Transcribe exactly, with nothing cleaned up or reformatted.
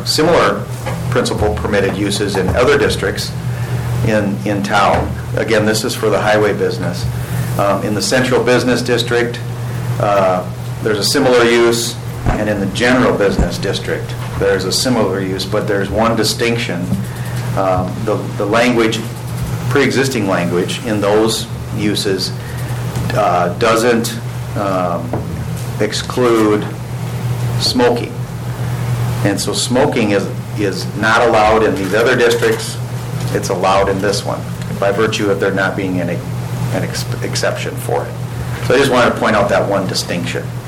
similar principal permitted uses in other districts in, in town. Again, this is for the highway business. Um, in the central business district, uh, there's a similar use, and in the general business district, there's a similar use, but there's one distinction. Um, the, the language, pre-existing language in those uses uh, doesn't um, exclude smoking. And so smoking is, is not allowed in these other districts. It's allowed in this one by virtue of there not being any, an ex- exception for it. So I just wanted to point out that one distinction.